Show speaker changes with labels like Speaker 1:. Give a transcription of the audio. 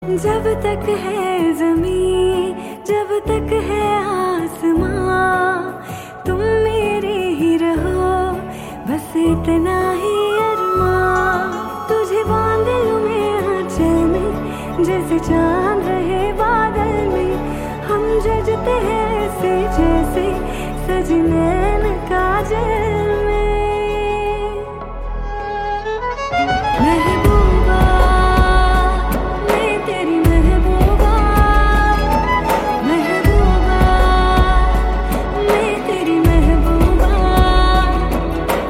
Speaker 1: जब तक है ज़मीं, जब तक है आसमां, तुम मेरे ही रहो, बस इतना ही अरमां। तुझे बांध लूं मैं आंचल में, जैसे चांद रहे बादल में। हम जजते हैं ऐसे जैसे सजने